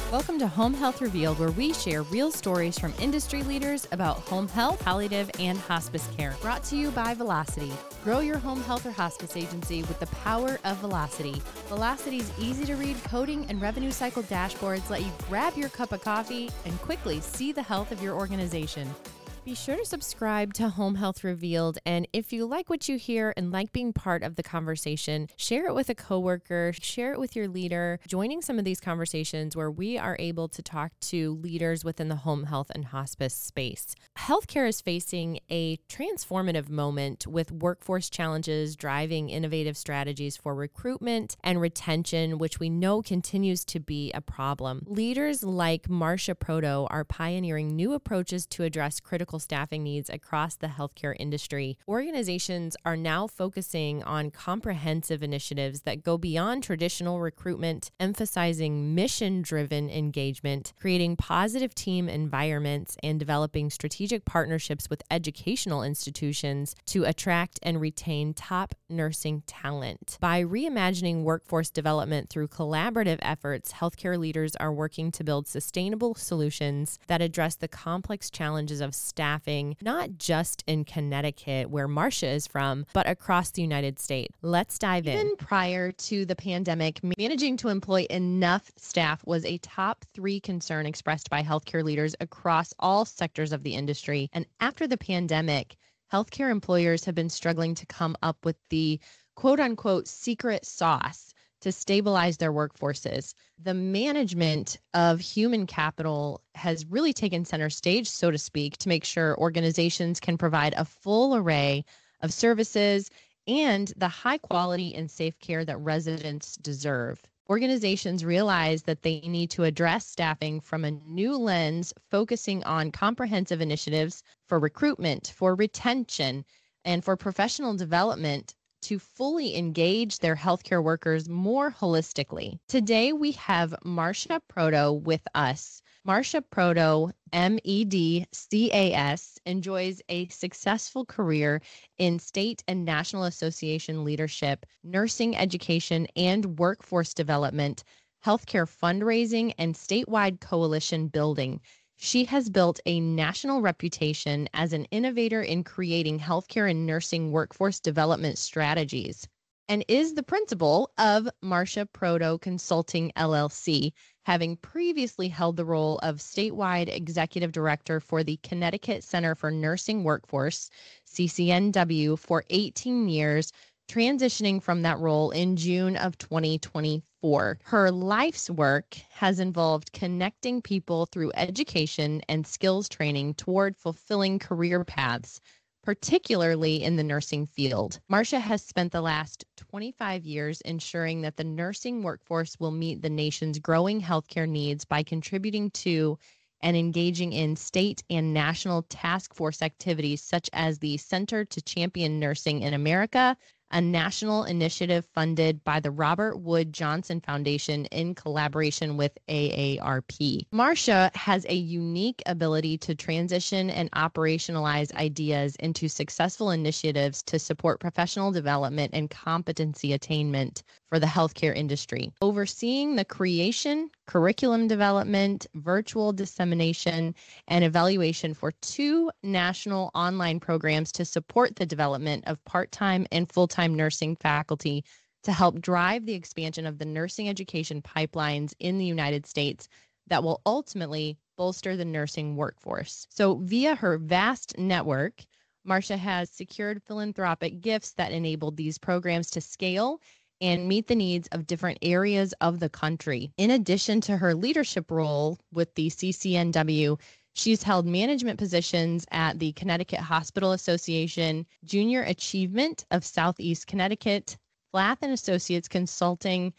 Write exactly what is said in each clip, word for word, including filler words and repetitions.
Welcome to Home Health Revealed, where we share real stories from industry leaders about home health, palliative, and hospice care. Brought to you by Velocity. Grow your home health or hospice agency with the power of Velocity. Velocity's easy-to-read coding and revenue cycle dashboards let you grab your cup of coffee and quickly see the health of your organization. Be sure to subscribe to Home Health Revealed, and if you like what you hear and like being part of the conversation, share it with a coworker, share it with your leader, joining some of these conversations where we are able to talk to leaders within the home health and hospice space. Healthcare is facing a transformative moment with workforce challenges driving innovative strategies for recruitment and retention, which we know continues to be a problem. Leaders like Marsha Proto are pioneering new approaches to address critical staffing needs across the healthcare industry. Organizations are now focusing on comprehensive initiatives that go beyond traditional recruitment, emphasizing mission-driven engagement, creating positive team environments, and developing strategic partnerships with educational institutions to attract and retain top nursing talent. By reimagining workforce development through collaborative efforts, healthcare leaders are working to build sustainable solutions that address the complex challenges of staffing, not just in Connecticut, where Marsha is from, but across the United States. Let's dive in. Even prior to the pandemic, managing to employ enough staff was a top three concern expressed by healthcare leaders across all sectors of the industry. And after the pandemic, healthcare employers have been struggling to come up with the quote unquote secret sauce to stabilize their workforces. The management of human capital has really taken center stage, so to speak, to make sure organizations can provide a full array of services and the high quality and safe care that residents deserve. Organizations realize that they need to address staffing from a new lens, focusing on comprehensive initiatives for recruitment, for retention, and for professional development to fully engage their healthcare workers more holistically. Today, we have Marsha Proto with us. Marsha Proto, M E D C A S, enjoys a successful career in state and national association leadership, nursing education and workforce development, healthcare fundraising, and statewide coalition building. She has built a national reputation as an innovator in creating healthcare and nursing workforce development strategies, and is the principal of Marsha Proto Consulting, L L C, having previously held the role of statewide executive director for the Connecticut Center for Nursing Workforce, C C N W, for eighteen years, transitioning from that role in June of twenty twenty-four. Her life's work has involved connecting people through education and skills training toward fulfilling career paths, particularly in the nursing field. Marsha has spent the last twenty-five years ensuring that the nursing workforce will meet the nation's growing healthcare needs by contributing to and engaging in state and national task force activities such as the Center to Champion Nursing in America, a national initiative funded by the Robert Wood Johnson Foundation in collaboration with A A R P. Marsha has a unique ability to transition and operationalize ideas into successful initiatives to support professional development and competency attainment for the healthcare industry, overseeing the creation, curriculum development, virtual dissemination, and evaluation for two national online programs to support the development of part-time and full-time nursing faculty to help drive the expansion of the nursing education pipelines in the United States that will ultimately bolster the nursing workforce. So via her vast network, Marsha has secured philanthropic gifts that enabled these programs to scale and meet the needs of different areas of the country. In addition to her leadership role with the C C N W, she's held management positions at the Connecticut Hospital Association, Junior Achievement of Southeast Connecticut, Flath and Associates Consulting.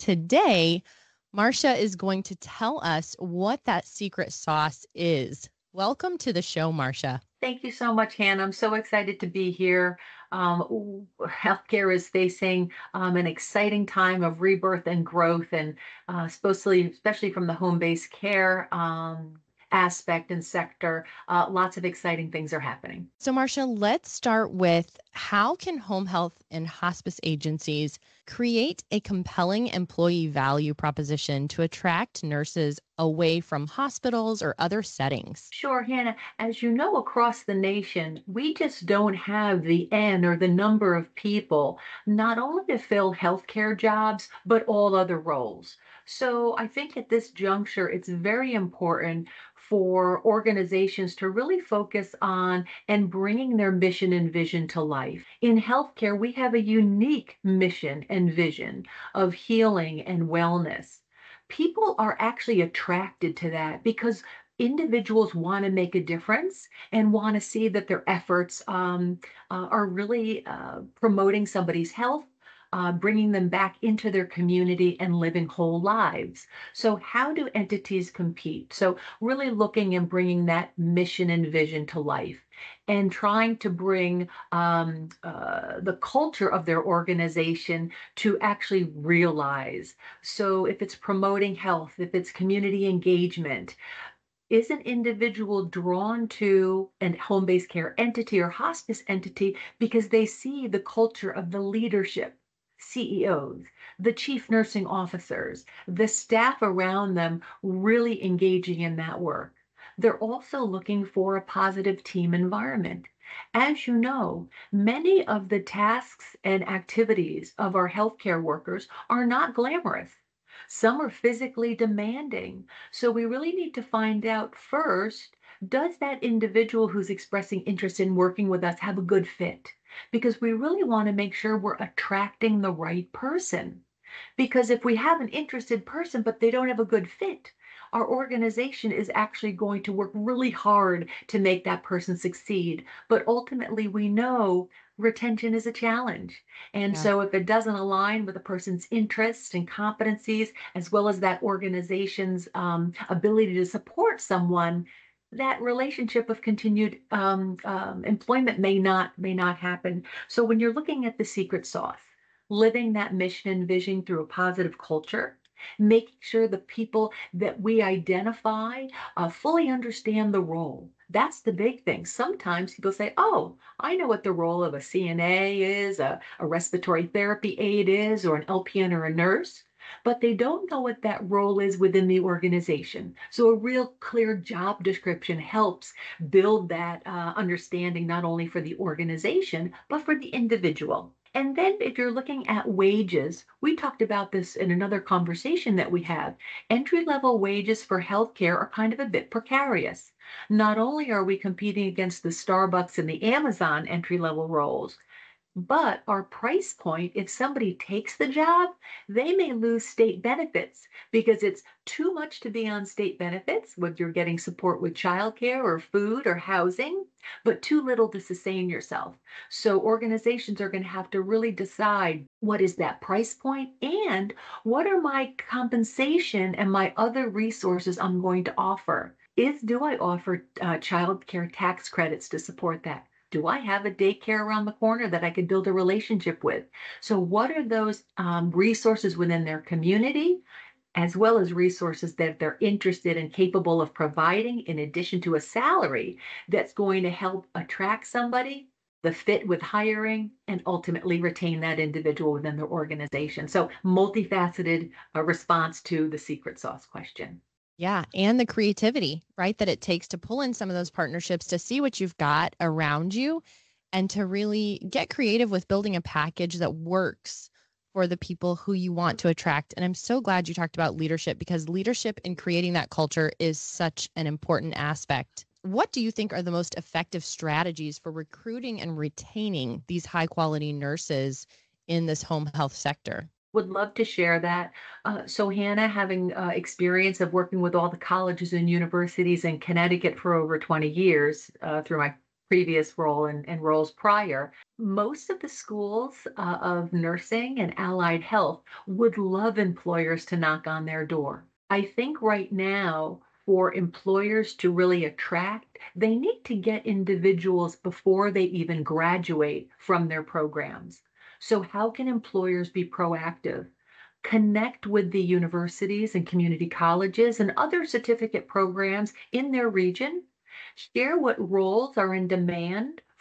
Today, Marsha is going to tell us what that secret sauce is. Welcome to the show, Marsha. Thank you so much, Hannah. I'm so excited to be here. Um, healthcare is facing um, an exciting time of rebirth and growth, and uh, especially, especially from the home-based care um, aspect and sector, uh, lots of exciting things are happening. So, Marsha, let's start with How can home health and hospice agencies create a compelling employee value proposition to attract nurses away from hospitals or other settings? Sure, Hannah. As you know, across the nation, we just don't have the N or the number of people, not only to fill healthcare jobs, but all other roles. So I think at this juncture, it's very important for organizations to really focus on and bringing their mission and vision to life. In healthcare, we have a unique mission and vision of healing and wellness. People are actually attracted to that because individuals want to make a difference and want to see that their efforts um, uh, are really uh, promoting somebody's health, uh, bringing them back into their community and living whole lives. So, how do entities compete? So, really looking and bringing that mission and vision to life. And trying to bring um, uh, the culture of their organization to actually realize. So, if it's promoting health, if it's community engagement, is an individual drawn to an home-based care entity or hospice entity because they see the culture of the leadership, C E Os, the chief nursing officers, the staff around them really engaging in that work. They're also looking for a positive team environment. As you know, many of the tasks and activities of our healthcare workers are not glamorous. Some are physically demanding. So we really need to find out first, does that individual who's expressing interest in working with us have a good fit? Because we really want to make sure we're attracting the right person. Because if we have an interested person, but they don't have a good fit, our organization is actually going to work really hard to make that person succeed. But ultimately, we know retention is a challenge. And Yeah. so if it doesn't align with a person's interests and competencies, as well as that organization's um, ability to support someone, that relationship of continued um, um, employment may not may not happen. So when you're looking at the secret sauce, living that mission and vision through a positive culture, making sure the people that we identify uh, fully understand the role. That's the big thing. Sometimes people say, oh, I know what the role of a C N A is, a, a respiratory therapy aide is, or an L P N or a nurse, but they don't know what that role is within the organization. So a real clear job description helps build that uh, understanding not only for the organization, but for the individual. And then if you're looking at wages, we talked about this in another conversation that we have. Entry level wages for healthcare are kind of a bit precarious. Not only are we competing against the Starbucks and the Amazon entry level roles, but our price point, if somebody takes the job, they may lose state benefits because it's too much to be on state benefits, whether you're getting support with childcare or food or housing, but too little to sustain yourself. So organizations are going to have to really decide what is that price point and what are my compensation and my other resources I'm going to offer. Is do I offer uh, child care tax credits to support that? Do I have a daycare around the corner that I could build a relationship with? So, what are those um, resources within their community, as well as resources that they're interested and capable of providing, in addition to a salary that's going to help attract somebody, the fit with hiring, and ultimately retain that individual within their organization? So, multifaceted uh, response to the secret sauce question. Yeah, and the creativity, right, that it takes to pull in some of those partnerships to see what you've got around you and to really get creative with building a package that works for the people who you want to attract. And I'm so glad you talked about leadership because leadership in creating that culture is such an important aspect. What do you think are the most effective strategies for recruiting and retaining these high quality nurses in this home health sector? Would love to share that. Uh, so, Hannah, having uh, experience of working with all the colleges and universities in Connecticut for over twenty years uh, through my previous role and, and roles prior, most of the schools uh, of nursing and allied health would love employers to knock on their door. I think right now, for employers to really attract, they need to get individuals before they even graduate from their programs. So, how can employers be proactive? Connect with the universities and community colleges and other certificate programs in their region. Share what roles are in demand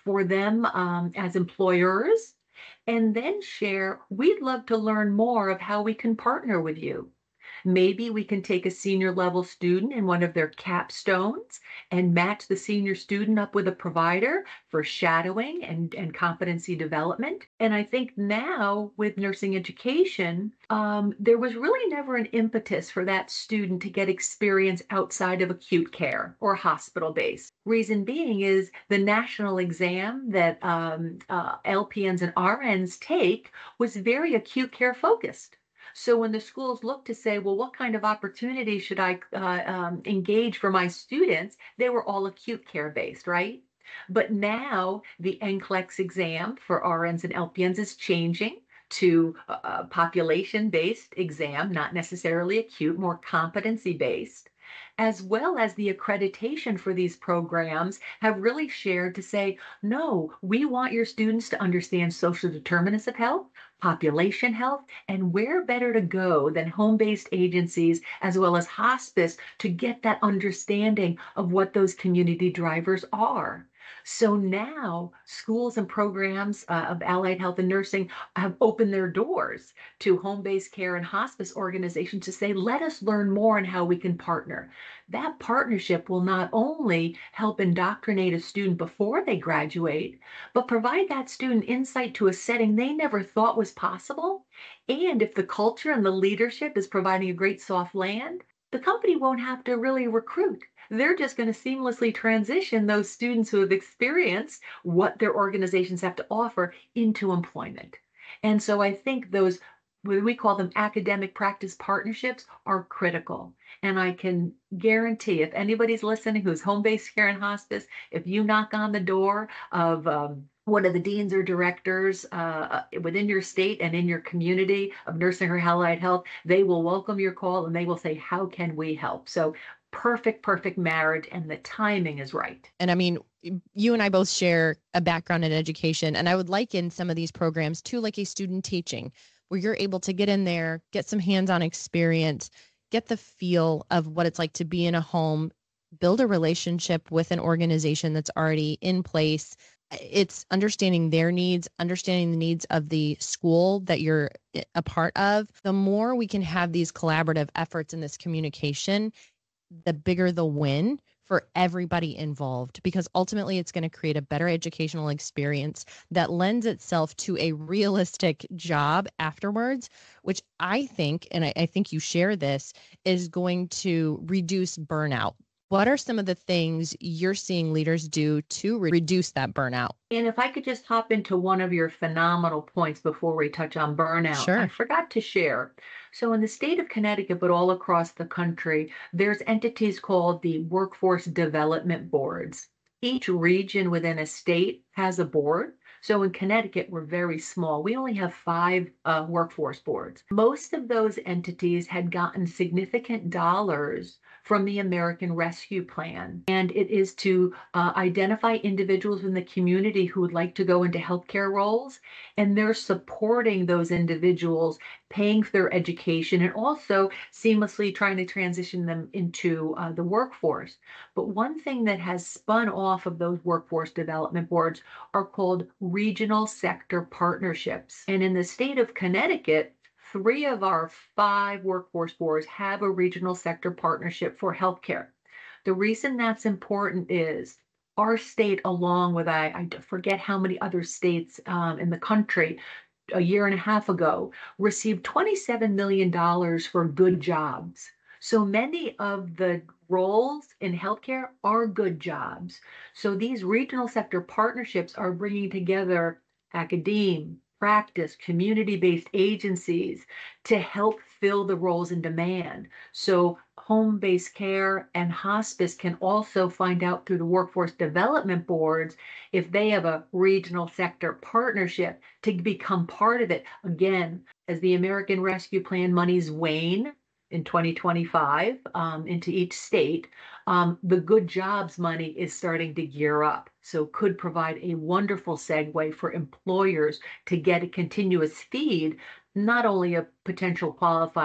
for them um, as employers, and then share, we'd love to learn more of how we can partner with you. Maybe we can take a senior level student in one of their capstones and match the senior student up with a provider for shadowing and, and competency development. And I think now with nursing education, um, there was really never an impetus for that student to get experience outside of acute care or hospital based. Reason being is the national exam that um, uh, L P Ns and R Ns take was very acute care focused. So when the schools look to say, well, what kind of opportunity should I uh, um, engage for my students? They were all acute care based, right? But now the N C L E X exam for R Ns and L P Ns is changing to a population based exam, not necessarily acute, more competency based, as well as the accreditation for these programs have really shared to say, no, we want your students to understand social determinants of health, population health, and where better to go than home-based agencies as well as hospice to get that understanding of what those community drivers are. So now schools and programs uh, of allied health and nursing have opened their doors to home-based care and hospice organizations to say, let us learn more on how we can partner. That partnership will not only help indoctrinate a student before they graduate, but provide that student insight to a setting they never thought was possible. And if the culture and the leadership is providing a great soft land, the company won't have to really recruit. They're just going to seamlessly transition those students who have experienced what their organizations have to offer into employment. And so I think those, we call them academic practice partnerships, are critical. And I can guarantee if anybody's listening who's home-based care and hospice, if you knock on the door of um, one of the deans or directors uh, within your state and in your community of nursing or allied health, they will welcome your call and they will say, how can we help? So perfect, perfect marriage, and the timing is right. And I mean, you and I both share a background in education, and I would liken some of these programs to like a student teaching, where you're able to get in there, get some hands-on experience, get the feel of what it's like to be in a home, build a relationship with an organization that's already in place. It's understanding their needs, understanding the needs of the school that you're a part of. The more we can have these collaborative efforts in this communication, the bigger the win for everybody involved, because ultimately it's going to create a better educational experience that lends itself to a realistic job afterwards, which I think, and I, I think you share this, is going to reduce burnout. What are some of the things you're seeing leaders do to re- reduce that burnout? And if I could just hop into one of your phenomenal points before we touch on burnout, Sure. I forgot to share. So in the state of Connecticut, but all across the country, there's entities called the Workforce Development Boards. Each region within a state has a board. So in Connecticut, we're very small. We only have five uh, workforce boards. Most of those entities had gotten significant dollars from the American Rescue Plan. And it is to uh, identify individuals in the community who would like to go into healthcare roles. And they're supporting those individuals, paying for their education, and also seamlessly trying to transition them into uh, the workforce. But one thing that has spun off of those workforce development boards are called regional sector partnerships. And in the state of Connecticut, three of our five workforce boards have a regional sector partnership for healthcare. The reason that's important is our state, along with, I, I forget how many other states um, in the country, a year and a half ago, received twenty-seven million dollars for good jobs. So many of the roles in healthcare are good jobs. So these regional sector partnerships are bringing together academe, practice, community-based agencies to help fill the roles in demand. So home-based care and hospice can also find out through the workforce development boards if they have a regional sector partnership to become part of it. Again, as the American Rescue Plan monies wane in twenty twenty-five um, into each state, um, the good jobs money is starting to gear up. So could provide a wonderful segue for employers to get a continuous feed, not only of potential qualified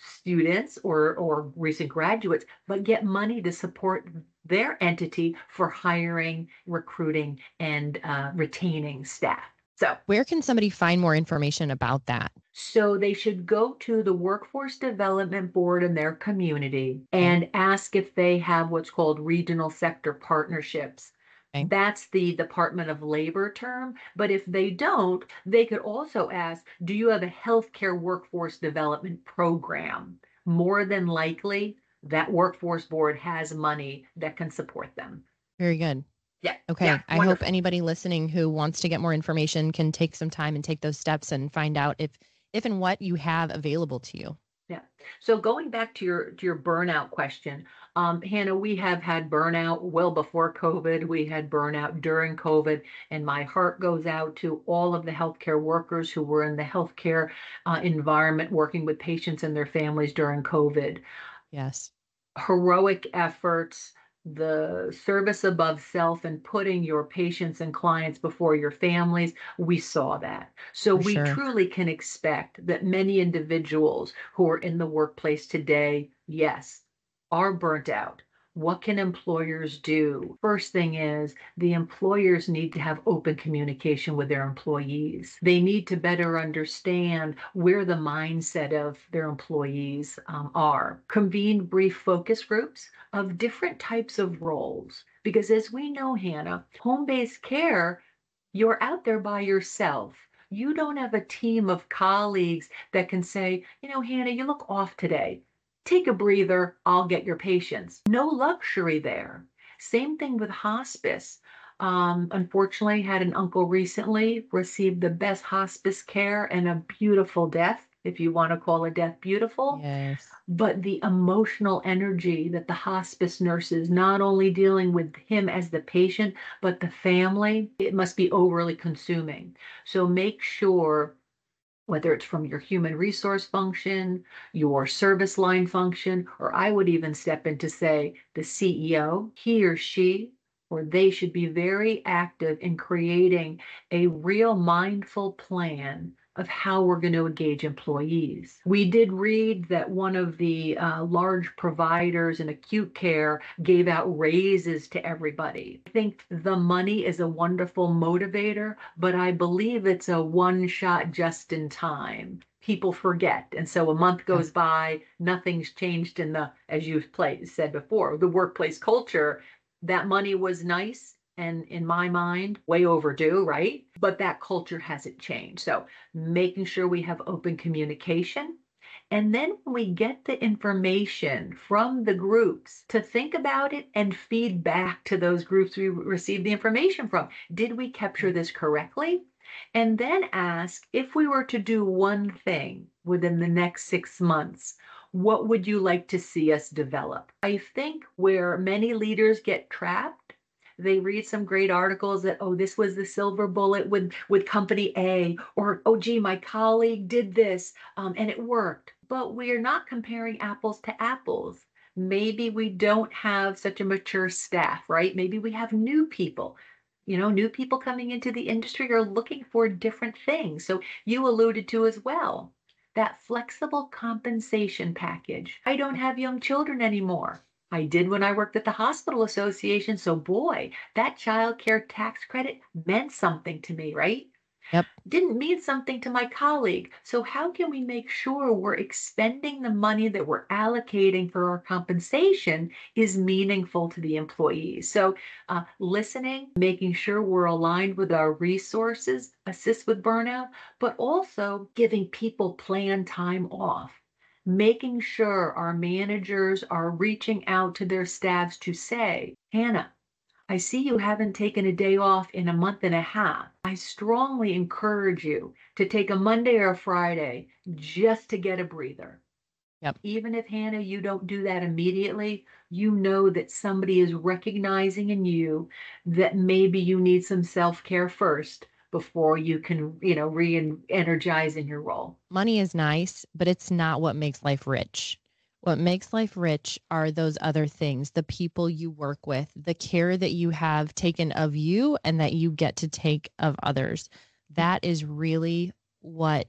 students or or recent graduates, but get money to support their entity for hiring, recruiting, and uh, retaining staff. So, Where can somebody find more information about that? so they should go to the Workforce Development Board in their community Okay. and ask if they have what's called regional sector partnerships. Okay. That's the Department of Labor term. But if they don't, they could also ask, do you have a healthcare workforce development program? More than likely, that workforce board has money that can support them. Very good. Yeah. Yeah. Okay. I hope Wonderful. anybody listening who wants to get more information can take some time and take those steps and find out if if and what you have available to you. Yeah. So going back to your to your burnout question, um, Hannah, we have had burnout well before COVID. We had burnout during COVID, and my heart goes out to all of the healthcare workers who were in the healthcare uh, environment working with patients and their families during COVID. Yes. Heroic efforts, the service above self, and putting your patients and clients before your families, we saw that. So For we sure. truly can expect that many individuals who are in the workplace today, yes, are burnt out. What can employers do? First thing is the employers need to have open communication with their employees. They need to better understand where the mindset of their employees um, are. Convene brief focus groups of different types of roles. Because as we know, Hannah, home-based care, you're out there by yourself. You don't have a team of colleagues that can say, you know, Hannah, you look off today. Take a breather, I'll get your patients. No luxury there. Same thing with hospice. Um, unfortunately, had an uncle recently receive the best hospice care and a beautiful death, if you want to call a death beautiful. Yes. But the emotional energy that the hospice nurses, not only dealing with him as the patient, but the family, it must be overly consuming. So make sure, whether it's from your human resource function, your service line function, or I would even step in to say the C E O, he or she, or they should be very active in creating a real mindful plan of how we're going to engage employees. We did read that one of the uh, large providers in acute care gave out raises to everybody. I think the money is a wonderful motivator, but I believe it's a one shot just in time. People forget. And so a month goes by, nothing's changed in the, as you've said before, the workplace culture. That money was nice, and in my mind, way overdue, right? But that culture hasn't changed. So making sure we have open communication. And then when we get the information from the groups, to think about it and feed back to those groups we received the information from. Did we capture this correctly? And then ask, if we were to do one thing within the next six months, what would you like to see us develop? I think where many leaders get trapped, they read some great articles that, oh, this was the silver bullet with, with company A, or, oh, gee, my colleague did this um, and it worked. But we are not comparing apples to apples. Maybe we don't have such a mature staff, right? Maybe we have new people. You know, new people coming into the industry are looking for different things. So you alluded to as well, that flexible compensation package. I don't have young children anymore. I did when I worked at the hospital association. So boy, that child care tax credit meant something to me, right? Yep. Didn't mean something to my colleague. So how can we make sure we're expending the money that we're allocating for our compensation is meaningful to the employees? So uh, listening, making sure we're aligned with our resources, assist with burnout, but also giving people planned time off. Making sure our managers are reaching out to their staffs to say, Hannah, I see you haven't taken a day off in a month and a half. I strongly encourage you to take a Monday or a Friday just to get a breather. Yep. Even if, Hannah, you don't do that immediately, you know that somebody is recognizing in you that maybe you need some self-care first before you can, you know, re-energize in your role. Money is nice, but it's not what makes life rich. What makes life rich are those other things, the people you work with, the care that you have taken of you and that you get to take of others. That is really what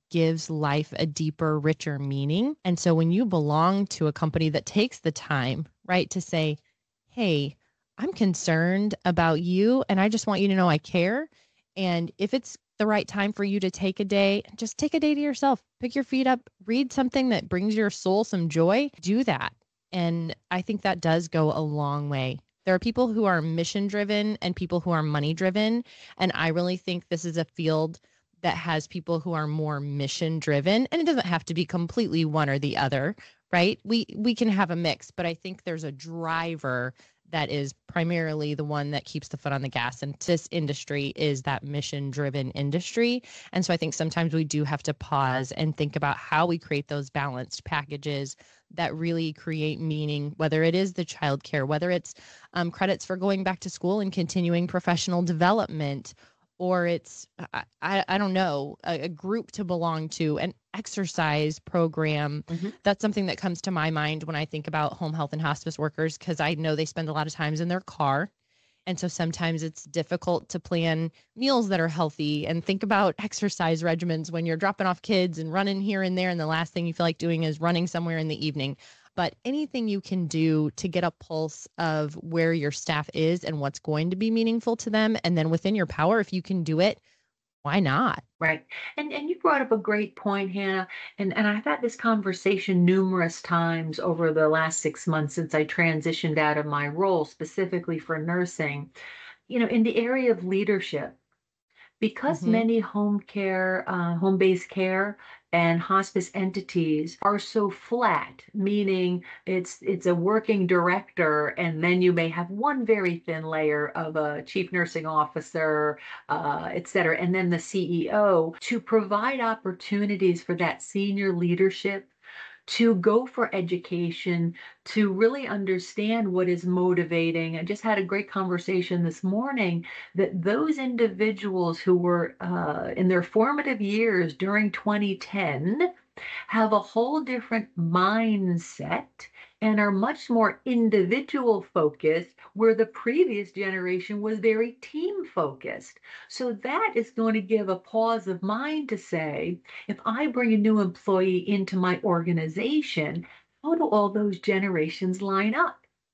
gives life a deeper, richer meaning. And so when you belong to a company that takes the time, right, to say, hey, I'm concerned about you and I just want you to know I care. And if it's the right time for you to take a day, just take a day to yourself, pick your feet up, read something that brings your soul some joy, do that. And I think that does go a long way. There are people who are mission driven and people who are money driven. And I really think this is a field that has people who are more mission driven, and it doesn't have to be completely one or the other, right? We we can have a mix, but I think there's a driver that is primarily the one that keeps the foot on the gas. And this industry is that mission driven industry. And so I think sometimes we do have to pause and think about how we create those balanced packages that really create meaning, whether it is the childcare, whether it's um, credits for going back to school and continuing professional development, or it's, I, I, I don't know, a, a group to belong to, an exercise program. Mm-hmm. That's something that comes to my mind when I think about home health and hospice workers, because I know they spend a lot of times in their car. And so sometimes it's difficult to plan meals that are healthy and think about exercise regimens when you're dropping off kids and running here and there. And the last thing you feel like doing is running somewhere in the evening. But anything you can do to get a pulse of where your staff is and what's going to be meaningful to them, and then within your power, if you can do it, why not? Right. And and you brought up a great point, Hannah. And and I've had this conversation numerous times over the last six months since I transitioned out of my role specifically for nursing, you know, in the area of leadership. Because Mm-hmm. many home care, uh, home-based care and hospice entities are so flat, meaning it's it's a working director, and then you may have one very thin layer of a chief nursing officer, uh, et cetera, and then the C E O to provide opportunities for that senior leadership to go for education, to really understand what is motivating. I just had a great conversation this morning that those individuals who were uh, in their formative years during twenty ten have a whole different mindset and are much more individual focused, where the previous generation was very team focused. So that is going to give a pause of mind to say, if I bring a new employee into my organization, how do all those generations line up?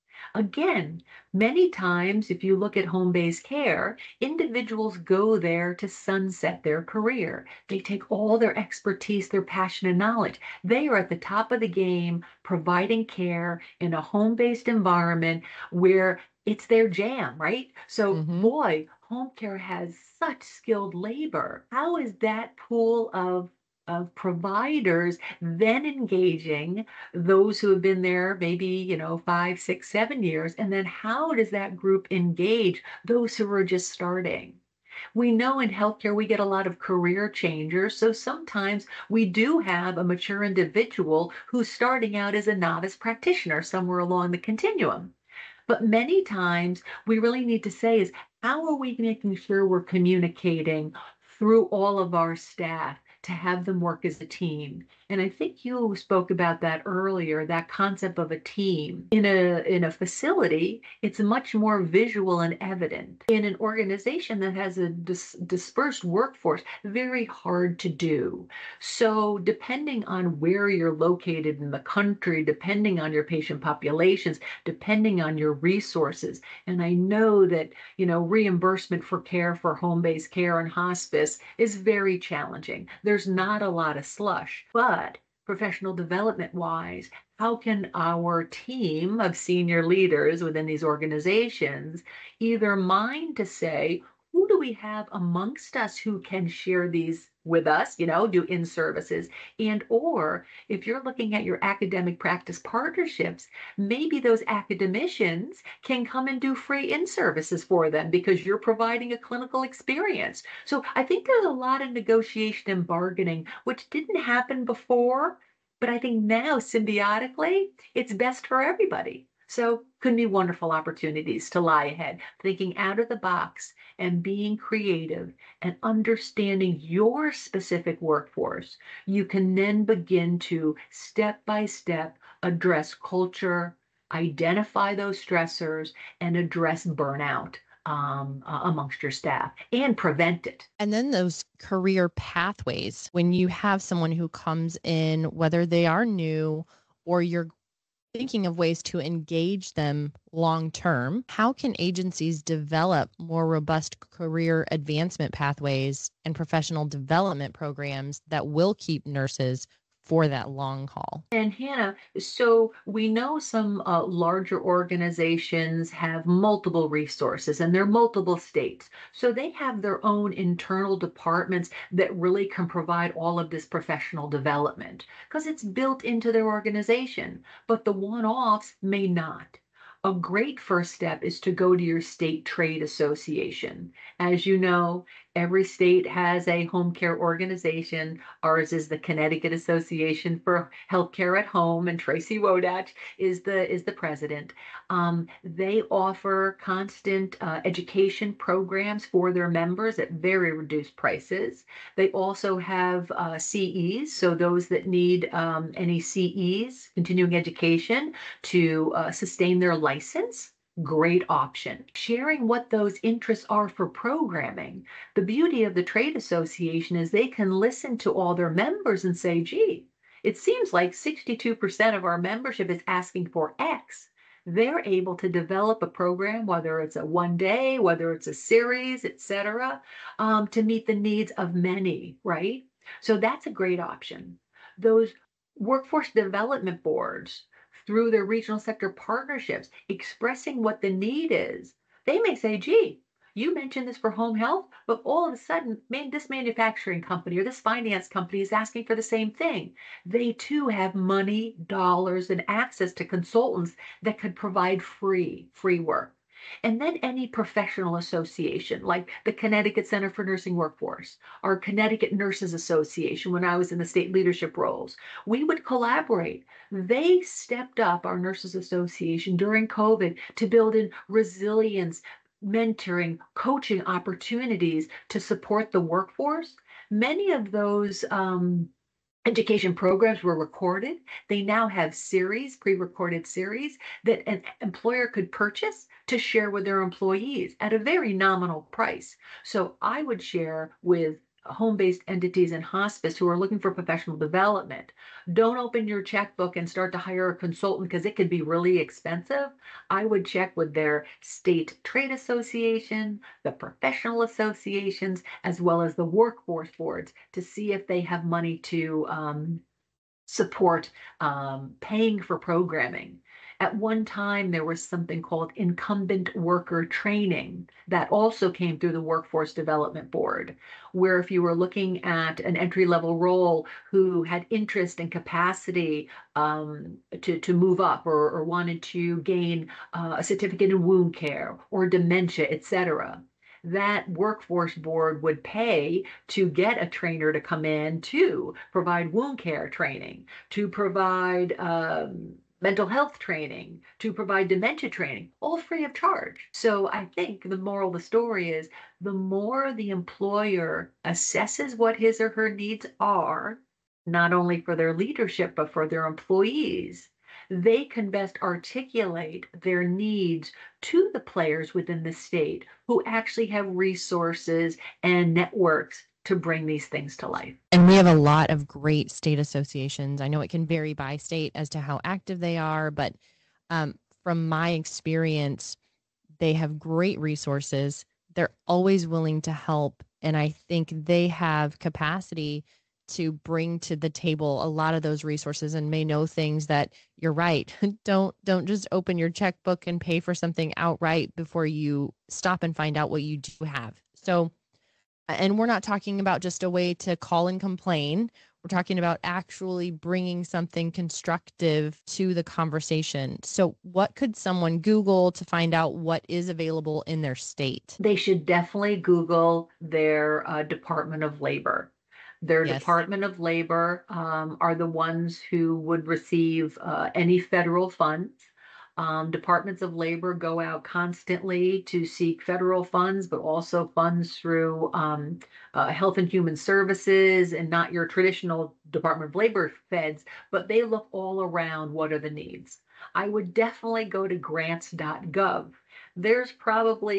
Again, many times, if you look at home-based care, individuals go there to sunset their career. They take all their expertise, their passion, and knowledge. They are at the top of the game, providing care in a home-based environment where it's their jam, right? So, Mm-hmm. boy, home care has such skilled labor. How is that pool of of providers then engaging those who have been there maybe, you know, five, six, seven years? And then how does that group engage those who are just starting? We know in healthcare we get a lot of career changers. So sometimes we do have a mature individual who's starting out as a novice practitioner somewhere along the continuum. But many times we really need to say is, how are we making sure we're communicating through all of our staff to have them work as a team? And I think you spoke about that earlier, that concept of a team. In a in a facility, it's much more visual and evident. In an organization that has a dis- dispersed workforce, very hard to do. So depending on where you're located in the country, depending on your patient populations, depending on your resources, and I know that, you know, reimbursement for care for home-based care and hospice is very challenging. There's not a lot of slush, but professional development wise, how can our team of senior leaders within these organizations either mind to say, who do we have amongst us who can share these with us, you know, do in services? And or if you're looking at your academic practice partnerships, maybe those academicians can come and do free in services for them because you're providing a clinical experience. So I think there's a lot of negotiation and bargaining, which didn't happen before, but I think now symbiotically, it's best for everybody. So could be wonderful opportunities to lie ahead, thinking out of the box and being creative and understanding your specific workforce. You can then begin to step by step address culture, identify those stressors, and address burnout. um, uh, amongst your staff and prevent it. And then those career pathways, when you have someone who comes in, whether they are new or you're thinking of ways to engage them long term, how can agencies develop more robust career advancement pathways and professional development programs that will keep nurses for that long haul? And Hannah, so we know some uh, larger organizations have multiple resources and they're multiple states. So they have their own internal departments that really can provide all of this professional development because it's built into their organization, but the one-offs may not. A great first step is to go to your state trade association. As you know, every state has a home care organization. Ours is the Connecticut Association for Healthcare at Home, and Tracy Wodach is the is the president. Um, they offer constant uh, education programs for their members at very reduced prices. They also have uh, C Es, so those that need um, any C Es, continuing education, to uh, sustain their license. Great option. Sharing what those interests are for programming. The beauty of the trade association is they can listen to all their members and say, gee, it seems like sixty-two percent of our membership is asking for X. They're able to develop a program, whether it's a one day, whether it's a series, et cetera, um, to meet the needs of many, right? So that's a great option. Those workforce development boards, through their regional sector partnerships, expressing what the need is. They may say, gee, you mentioned this for home health, but all of a sudden, man, this manufacturing company or this finance company is asking for the same thing. They too have money, dollars, and access to consultants that could provide free, free work. And then any professional association, like the Connecticut Center for Nursing Workforce, or Connecticut Nurses Association, when I was in the state leadership roles, we would collaborate. They stepped up, our Nurses Association, during COVID to build in resilience, mentoring, coaching opportunities to support the workforce. Many of those um, education programs were recorded. They now have series, pre-recorded series that an employer could purchase to share with their employees at a very nominal price. So I would share with home-based entities and hospice who are looking for professional development. Don't open your checkbook and start to hire a consultant because it could be really expensive. I would check with their state trade association, the professional associations, as well as the workforce boards to see if they have money to um, support um, paying for programming. At one time, there was something called incumbent worker training that also came through the Workforce Development Board, where if you were looking at an entry-level role who had interest and capacity um, to, to move up or, or wanted to gain uh, a certificate in wound care or dementia, et cetera, that workforce board would pay to get a trainer to come in to provide wound care training, to provide um, mental health training, to provide dementia training, all free of charge. So I think the moral of the story is the more the employer assesses what his or her needs are, not only for their leadership, but for their employees, they can best articulate their needs to the players within the state who actually have resources and networks to bring these things to life. And we have a lot of great state associations. I know it can vary by state as to how active they are, but um, from my experience, they have great resources. They're always willing to help. And I think they have capacity to bring to the table a lot of those resources and may know things that you're right. Don't don't just open your checkbook and pay for something outright before you stop and find out what you do have. So, and we're not talking about just a way to call and complain. We're talking about actually bringing something constructive to the conversation. So what could someone Google to find out what is available in their state? They should definitely Google their uh, Department of Labor. Their Yes. Department of Labor um, are the ones who would receive uh, any federal funds. Um, departments of labor go out constantly to seek federal funds, but also funds through um, uh, Health and Human Services and not your traditional Department of Labor feds, but they look all around what are the needs. I would definitely go to grants dot gov. There's probably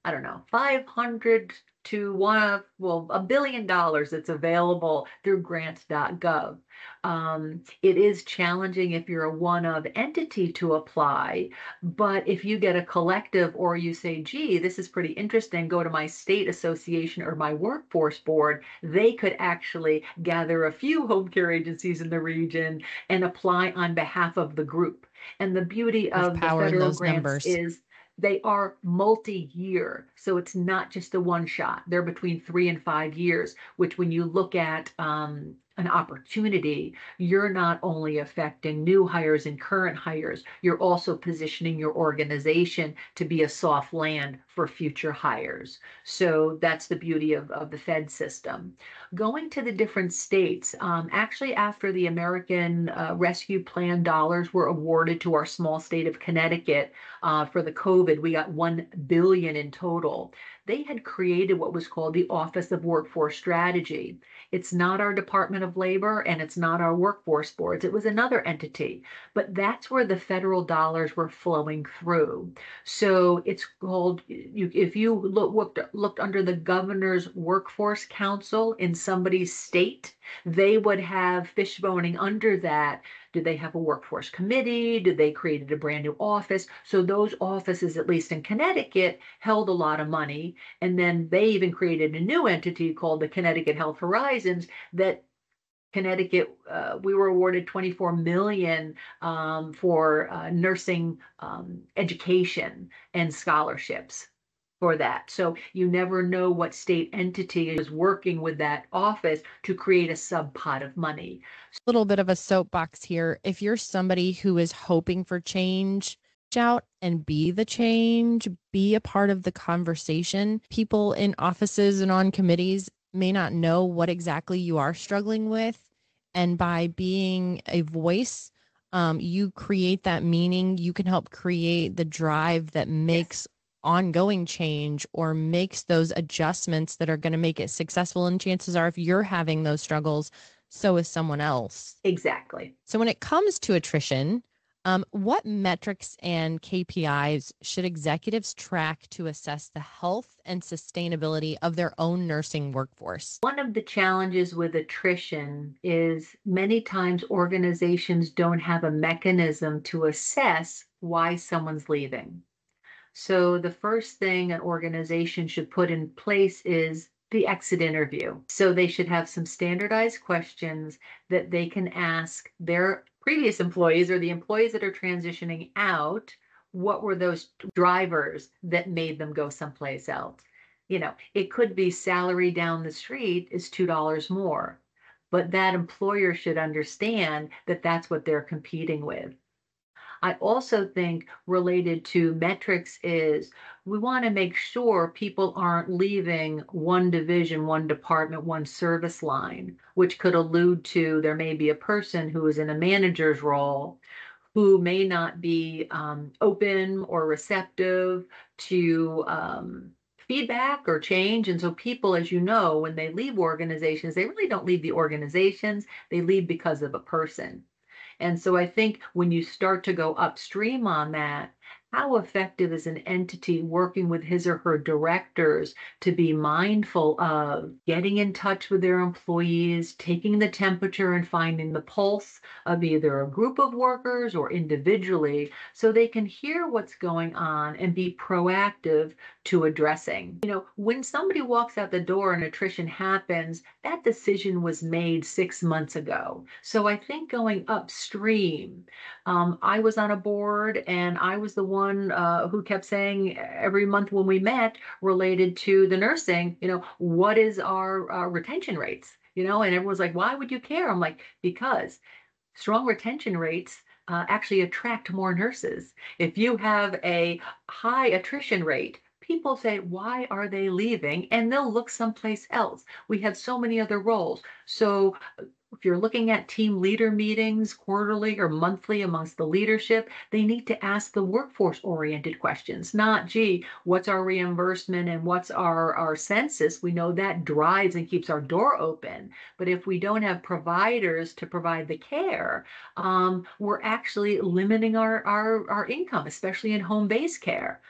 I don't know, five hundred to one, well, a billion dollars that's available through grants dot gov. Um, it is challenging if you're a one of entity to apply, but if you get a collective or you say, gee, this is pretty interesting, go to my state association or my workforce board, they could actually gather a few home care agencies in the region and apply on behalf of the group. And the beauty There's of the power in federal those grants numbers. is they are multi-year. So it's not just a one shot. They're between three and five years, which when you look at um, an opportunity, you're not only affecting new hires and current hires, you're also positioning your organization to be a soft land for future hires. So that's the beauty of, of the Fed system. Going to the different states, um, actually, after the American uh, Rescue Plan dollars were awarded to our small state of Connecticut uh, for the COVID, we got one billion dollars in total. They had created what was called the Office of Workforce Strategy. It's not our Department of Labor and it's not our workforce boards. It was another entity, but that's where the federal dollars were flowing through. So it's called, you, if you look, looked, looked under the Governor's Workforce Council in somebody's state, they would have fishboning under that. Did they have a workforce committee? Did they create a brand new office? So those offices, at least in Connecticut, held a lot of money. And then they even created a new entity called the Connecticut Health Horizons that Connecticut, uh, we were awarded twenty-four million dollars um, for uh, nursing um, education and scholarships for that. So you never know what state entity is working with that office to create a sub pot of money. A little bit of a soapbox here. If you're somebody who is hoping for change, reach out and be the change, be a part of the conversation. People in offices and on committees may not know what exactly you are struggling with. And by being a voice, um, you create that meaning. You can help create the drive that makes ongoing change or makes those adjustments that are going to make it successful. And chances are, if you're having those struggles, so is someone else. Exactly. So when it comes to attrition, um, what metrics and K P Is should executives track to assess the health and sustainability of their own nursing workforce? One of the challenges with attrition is many times organizations don't have a mechanism to assess why someone's leaving. So the first thing an organization should put in place is the exit interview. So they should have some standardized questions that they can ask their previous employees or the employees that are transitioning out. What were those drivers that made them go someplace else? You know, it could be salary down the street is two dollars more, but that employer should understand that that's what they're competing with. I also think related to metrics is we want to make sure people aren't leaving one division, one department, one service line, which could allude to there may be a person who is in a manager's role who may not be um, open or receptive to um, feedback or change. And so people, as you know, when they leave organizations, they really don't leave the organizations, they leave because of a person. And so I think when you start to go upstream on that, how effective is an entity working with his or her directors to be mindful of getting in touch with their employees, taking the temperature and finding the pulse of either a group of workers or individually so they can hear what's going on and be proactive to addressing. You know, when somebody walks out the door and attrition happens, that decision was made six months ago. So I think going upstream, um, I was on a board and I was the one uh, who kept saying every month when we met related to the nursing, you know, what is our uh, retention rates? You know, and everyone's like, why would you care? I'm like, because strong retention rates uh, actually attract more nurses. If you have a high attrition rate, people say, why are they leaving? And they'll look someplace else. We have so many other roles. So if you're looking at team leader meetings quarterly or monthly amongst the leadership, they need to ask the workforce oriented questions, not, gee, what's our reimbursement and what's our, our census? We know that drives and keeps our door open. But if we don't have providers to provide the care, um, we're actually limiting our, our, our income, especially in home-based care.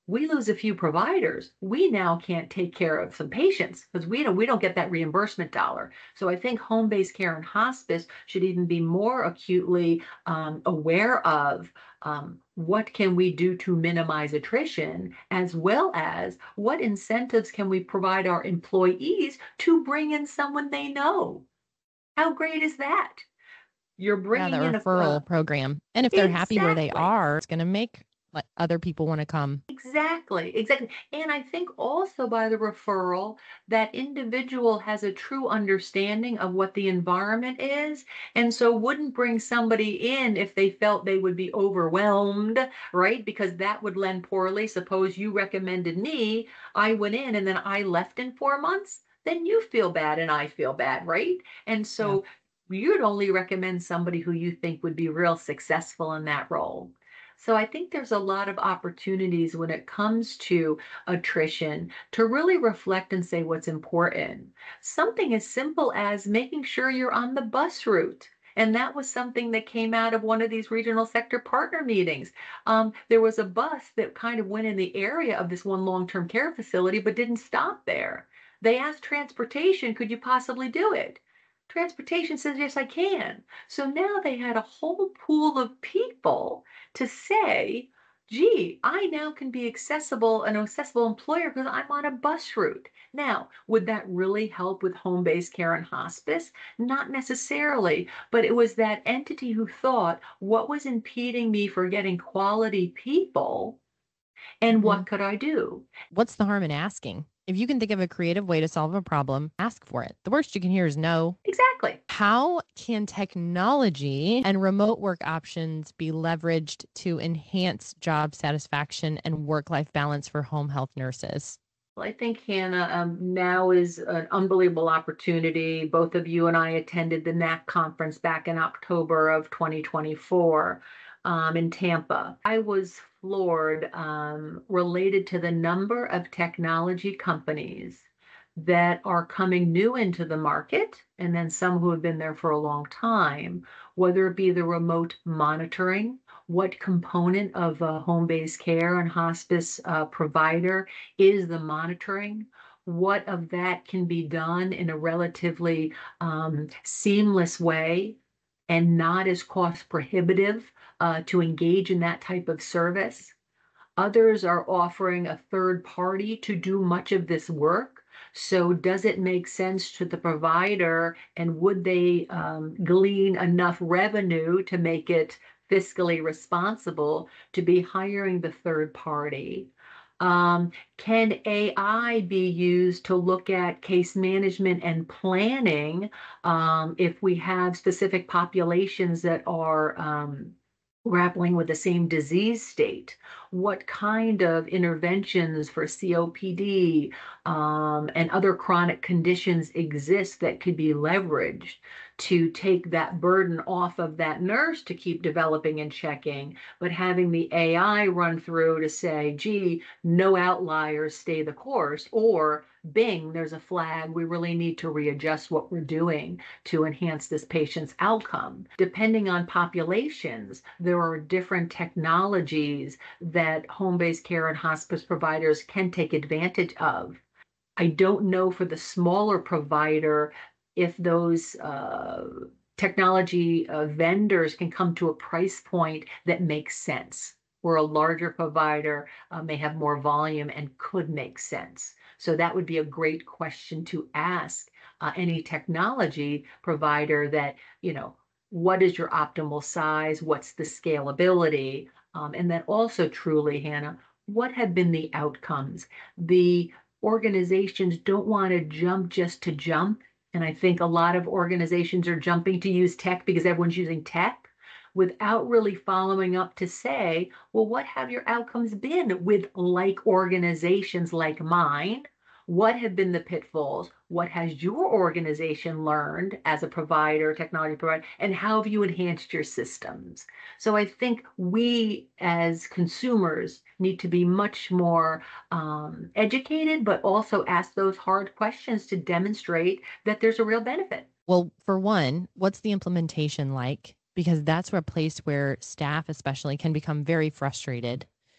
we lose a few providers, we now can't take care of some patients because we don't we don't get that reimbursement dollar. So I think home-based care and hospice should even be more acutely um, aware of um, what can we do to minimize attrition, as well as what incentives can we provide our employees to bring in someone they know. How great is that? You're Yeah, the bringing in a, uh, referral program. And if they're happy where they exactly. are, it's going to make like other people want to come. Exactly, exactly. And I think also by the referral, that individual has a true understanding of what the environment is, and so wouldn't bring somebody in if they felt they would be overwhelmed, right? Because that would lend poorly. Suppose you recommended me, I went in and then I left in four months, then you feel bad and I feel bad, right? And Yeah. so you'd only recommend somebody who you think would be real successful in that role. So I think there's a lot of opportunities when it comes to attrition to really reflect and say what's important. Something as simple as making sure you're on the bus route. And that was something that came out of one of these regional sector partner meetings. Um, there was a bus that kind of went in the area of this one long-term care facility, but didn't stop there. They asked transportation, could you possibly do it? Transportation says, yes, I can. So now they had a whole pool of people to say, gee, I now can be accessible, an accessible employer because I'm on a bus route. Now, would that really help with home-based care and hospice? Not necessarily, but it was that entity who thought, what was impeding me for getting quality people and hmm what could I do? What's the harm in asking? If you can think of a creative way to solve a problem, ask for it. The worst you can hear is no. Exactly. How can technology and remote work options be leveraged to enhance job satisfaction and work life balance for home health nurses? Well, I think, Hannah, um, now is an unbelievable opportunity. Both of you and I attended the N A C conference back in October of twenty twenty-four um, in Tampa. I was floored um, related to the number of technology companies that are coming new into the market, and then some who have been there for a long time, whether it be the remote monitoring, what component of a home-based care and hospice uh, provider is the monitoring, what of that can be done in a relatively um, seamless way and not as cost prohibitive uh, to engage in that type of service. Others are offering a third party to do much of this work. So does it make sense to the provider, and would they um, glean enough revenue to make it fiscally responsible to be hiring the third party? Um, can A I be used to look at case management and planning um, if we have specific populations that are um, grappling with the same disease state? What kind of interventions for C O P D um, and other chronic conditions exist that could be leveraged to take that burden off of that nurse to keep developing and checking, but having the A I run through to say, gee, no outliers, stay the course, or bing, there's a flag, we really need to readjust what we're doing to enhance this patient's outcome. Depending on populations, there are different technologies that home-based care and hospice providers can take advantage of. I don't know for the smaller provider if those uh, technology uh, vendors can come to a price point that makes sense, where a larger provider uh, may have more volume and could make sense. So that would be a great question to ask uh, any technology provider that, you know, what is your optimal size? What's the scalability? Um, and then also truly, Hannah, what have been the outcomes? The organizations don't want to jump just to jump. And I think a lot of organizations are jumping to use tech because everyone's using tech without really following up to say, well, what have your outcomes been with like organizations like mine? What have been the pitfalls? What has your organization learned as a provider, technology provider, and how have you enhanced your systems? So I think we as consumers need to be much more um, educated, but also ask those hard questions to demonstrate that there's a real benefit. Well, for one, what's the implementation like? Because that's a place where staff, especially, can become very frustrated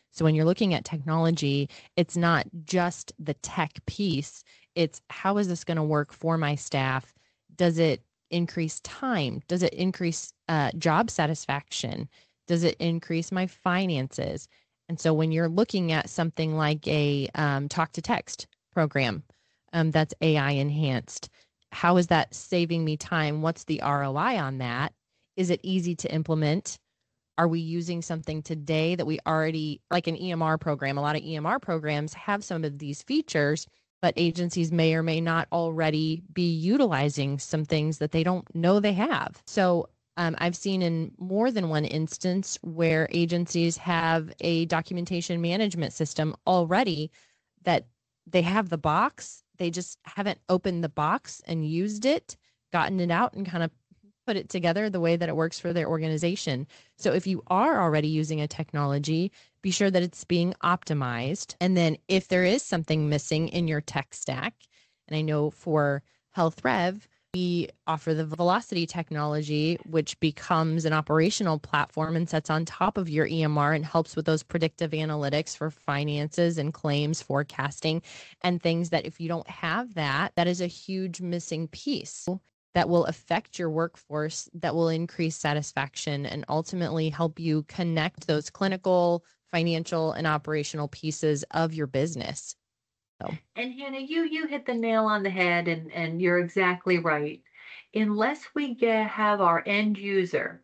So when you're looking at technology, it's not just the tech piece, it's how is this going to work for my staff? Does it increase time? Does it increase uh, job satisfaction? Does it increase my finances? And so when you're looking at something like a um, talk to text program um, that's A I enhanced, how is that saving me time? What's the R O I on that? Is it easy to implement? Are we using something today that we already, like an E M R program? A lot of E M R programs have some of these features, but agencies may or may not already be utilizing some things that they don't know they have. So um, I've seen in more than one instance where agencies have a documentation management system already that they have the box, they just haven't opened the box and used it, gotten it out and kind of put it together the way that it works for their organization. So if you are already using a technology, be sure that it's being optimized. And then if there is something missing in your tech stack, and I know for HealthRev, we offer the Velocity technology, which becomes an operational platform and sits on top of your E M R and helps with those predictive analytics for finances and claims forecasting and things that if you don't have that, that is a huge missing piece that will affect your workforce, that will increase satisfaction and ultimately help you connect those clinical, financial, and operational pieces of your business. So. And Hannah, you you hit the nail on the head, and and you're exactly right. Unless we get have our end user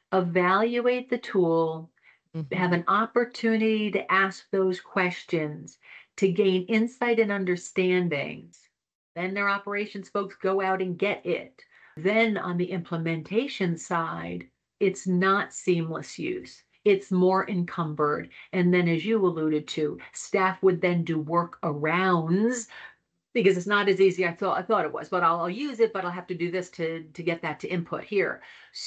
evaluate the tool, Mm-hmm. have an opportunity to ask those questions, to gain insight and understandings, then their operations folks go out and get it. Then on the implementation side, it's not seamless use. It's more encumbered. And then, as you alluded to, staff would then do workarounds because it's not as easy I thought I thought it was. But I'll, I'll use it, but I'll have to do this to to get that to input here.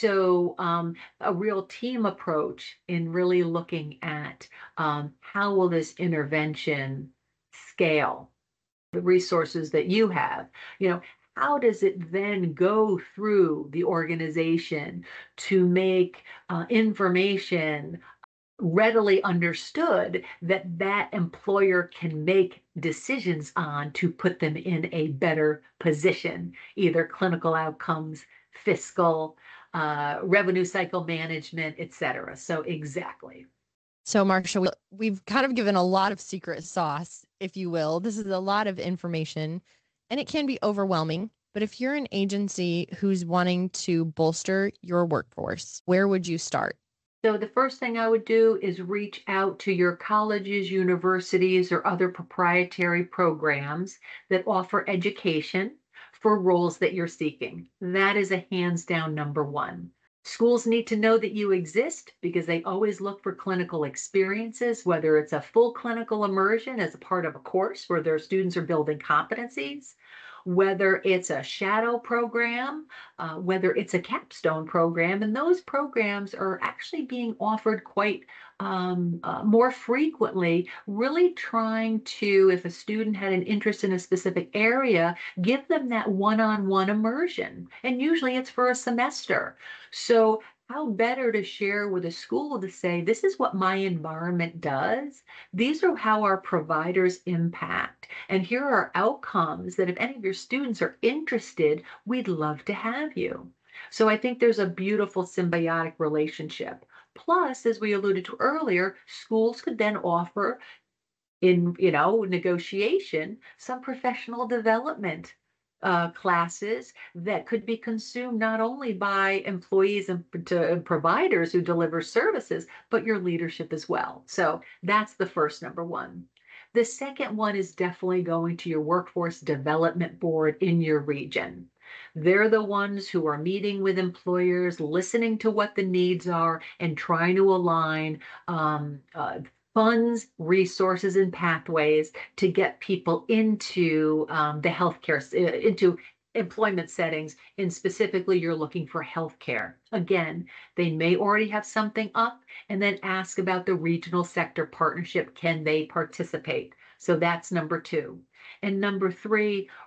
So um, a real team approach in really looking at um, how will this intervention scale the resources that you have, you know, how does it then go through the organization to make uh, information readily understood that that employer can make decisions on to put them in a better position, either clinical outcomes, fiscal, uh, revenue cycle management, et cetera. So exactly. So, Marsha, we've kind of given a lot of secret sauce, if you will. This is a lot of information, and it can be overwhelming. But if you're an agency who's wanting to bolster your workforce, where would you start? So the first thing I would do is reach out to your colleges, universities, or other proprietary programs that offer education for roles that you're seeking. That is a hands down number one. Schools need to know that you exist because they always look for clinical experiences, whether it's a full clinical immersion as a part of a course where their students are building competencies, whether it's a shadow program, uh, whether it's a capstone program. And those programs are actually being offered quite um, uh, more frequently, really trying to, if a student had an interest in a specific area, give them that one-on-one immersion. And usually it's for a semester. So how better to share with a school to say, this is what my environment does. These are how our providers impact. And here are outcomes that if any of your students are interested, we'd love to have you. So I think there's a beautiful symbiotic relationship. Plus, as we alluded to earlier, schools could then offer in, you know, negotiation, some professional development uh, classes that could be consumed not only by employees and, to, and providers who deliver services, but your leadership as well. So that's the first number one. The second one is definitely going to your workforce development board in your region. They're the ones who are meeting with employers, listening to what the needs are, and trying to align um, uh, funds, resources, and pathways to get people into um, the healthcare, uh, into employment settings, and specifically you're looking for healthcare. Again, they may already have something up, and then ask about the regional sector partnership. Can they participate? So that's number two. And number three,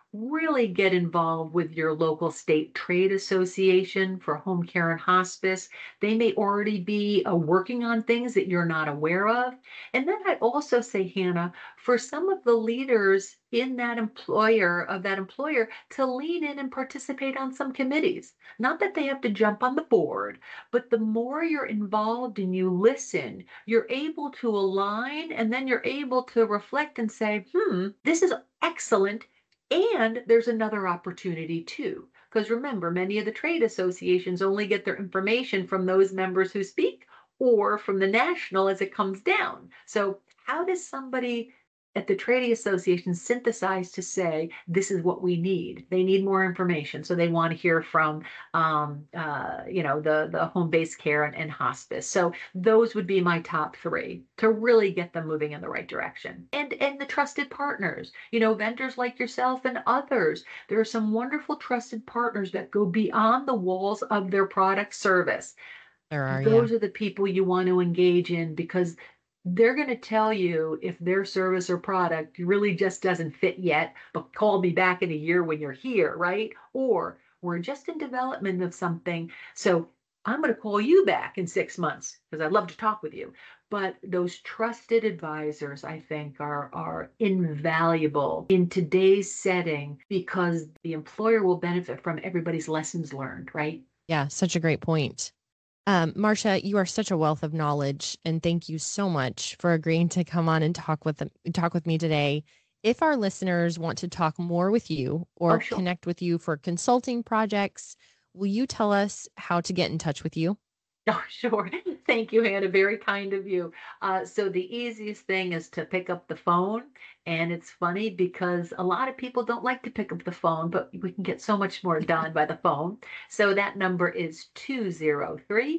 really get involved with your local state trade association for home care and hospice. They may already be uh, working on things that you're not aware of. And then I'd also say, Hannah, for some of the leaders in that employer of that employer to lean in and participate on some committees. Not that they have to jump on the board, but the more you're involved and you listen, you're able to align and then you're able to reflect and say, hmm, this is excellent. And there's another opportunity too. Because remember, many of the trade associations only get their information from those members who speak or from the national as it comes down. So, how does somebody at the trading association synthesize to say this is what we need? They need more information, so they want to hear from, um, uh, you know, the the home based care and, and hospice. So those would be my top three to really get them moving in the right direction. And and the trusted partners, you know, vendors like yourself and others. There are some wonderful trusted partners that go beyond the walls of their product service. There are, yeah. Those are the people you want to engage in because they're going to tell you if their service or product really just doesn't fit yet, but call me back in a year when you're here, right? Or we're just in development of something. So I'm going to call you back in six months because I'd love to talk with you. But those trusted advisors, I think, are, are invaluable in today's setting because the employer will benefit from everybody's lessons learned, right? Yeah, such a great point. Um, Marcia, you are such a wealth of knowledge, and thank you so much for agreeing to come on and talk with them, talk with me today. If our listeners want to talk more with you Oh, or sure. connect with you for consulting projects, will you tell us how to get in touch with you? Oh, sure. Thank you, Hannah. Very kind of you. Uh, so the easiest thing is to pick up the phone. And it's funny because a lot of people don't like to pick up the phone, but we can get so much more done by the phone. So that number is two zero three,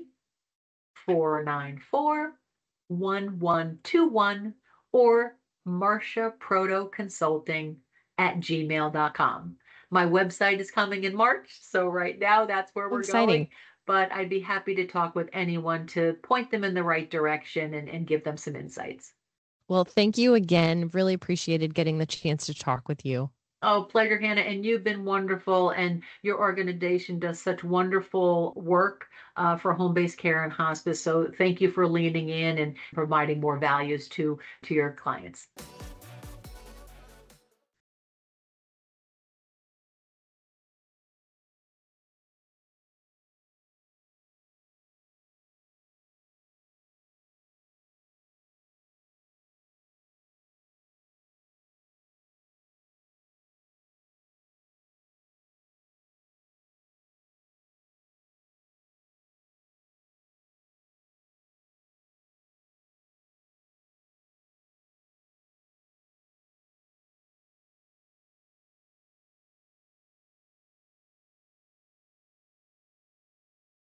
four nine four, one one two one or Marcia Proto Consulting at gmail dot com. My website is coming in March, so right now that's where Oh, we're going. exciting. But I'd be happy to talk with anyone to point them in the right direction and, and give them some insights. Well, thank you again. Really appreciated getting the chance to talk with you. Oh, pleasure, Hannah. And you've been wonderful. And your organization does such wonderful work uh, for home-based care and hospice. So thank you for leaning in and providing more values to to your clients.